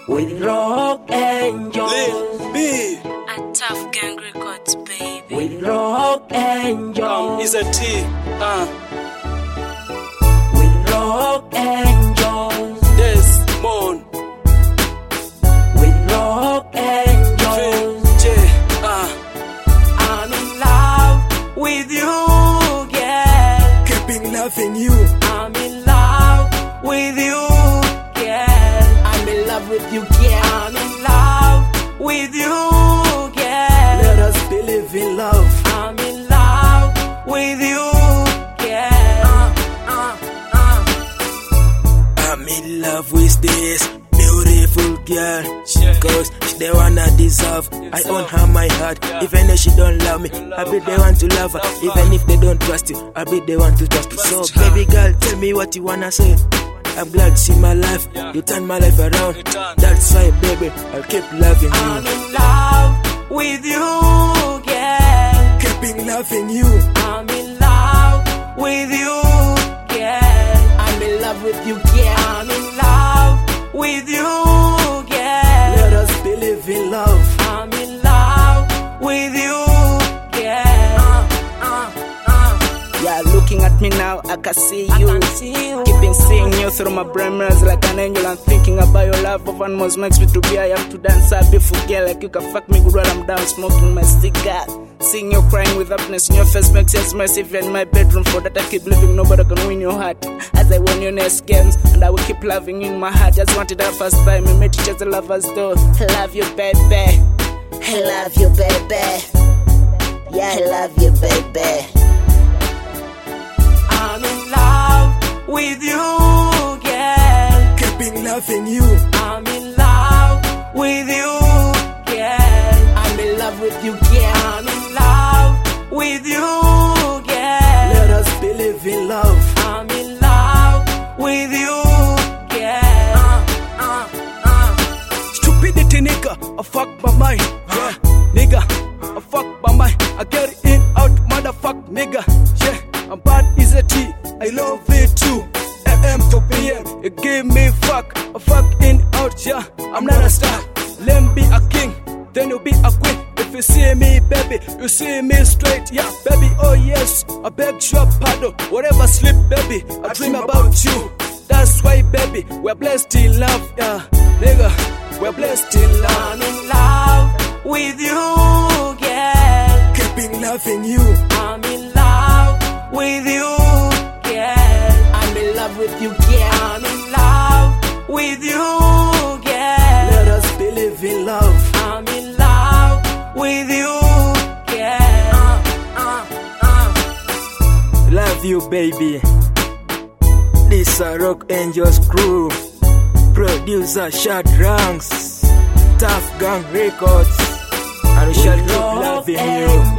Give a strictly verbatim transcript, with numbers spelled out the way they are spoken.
with Rock Angels. Lil B at Tough Gang Records, baby. With Rock Angels. Um, is a T. Uh. With Rock Angels. Desmond. With Rock Angels. J. Uh. I'm in love with you, girl. Keeping loving you. I'm in love with you, girl. I'm in love with you, girl. I'm in love with you, girl. Let us believe in love. I'm in love with you, girl. Uh, uh, uh. I'm in love with this beautiful girl. Cause she the one I deserve. I own her my heart. Even if she don't love me, I'll be the one to love her. Even if they don't trust you, I'll be the one to trust you. So baby girl, tell me what you wanna say. I'm glad to see my life. You turn my life around. That's why baby, I'll keep loving you. I'm in love with you, girl. Keeping loving you. I'm in love with you, girl. I'm in love with you, girl. I'm in love with you, girl. Let us believe in love. I'm in love with you, girl. Uh, uh, uh. Yeah, looking at me now, I can see I you. can see you. Keeping seeing you through my brain mirrors like an angel. I'm thinking about your love of animals makes me to be I am to dance. I be forget like you can fuck me good while I'm down smoking my cigar. Seeing you crying with happiness in your face makes sense massive in my bedroom. For that I keep living, nobody can win your heart. As I won your next games, and I will keep loving you in my heart. Just wanted that first time, we met each other lovers though. I love you, baby. I love you, baby. Yeah, I love you, baby. I'm in love with you, girl. Keeping loving you. I'm in love with you, girl. I'm in love with you, girl. I'm in love with you, girl. Let us believe in love. I'm in love with you, girl. Uh, uh, uh. Stupidity, nigga, I fuck my mind. Yeah, nigga, I fuck my mind. I get it in, out, motherfuck, nigga. Yeah, I'm bad is a T. I love it too. A M to P M, you give me fuck. I fuck in, out, yeah. I'm not a star. Let me be a king, then you be a queen. If you see me, baby, you see me straight, yeah, baby. Oh yes, I beg your pardon. Whatever sleep, baby, I dream about you. That's why, baby, we're blessed in love, yeah, nigga. We're blessed in love. I'm in love with you, girl. Keeping loving you. I'm in love with you, girl. I'm in love with you, girl. I'm in love with you, girl. Let us believe in love. I'm in love with you, girl. Uh, uh. Love you, baby. This a Rock Angels crew. Producer Shad Ranks, Tough Gang Records, and we shall keep loving you.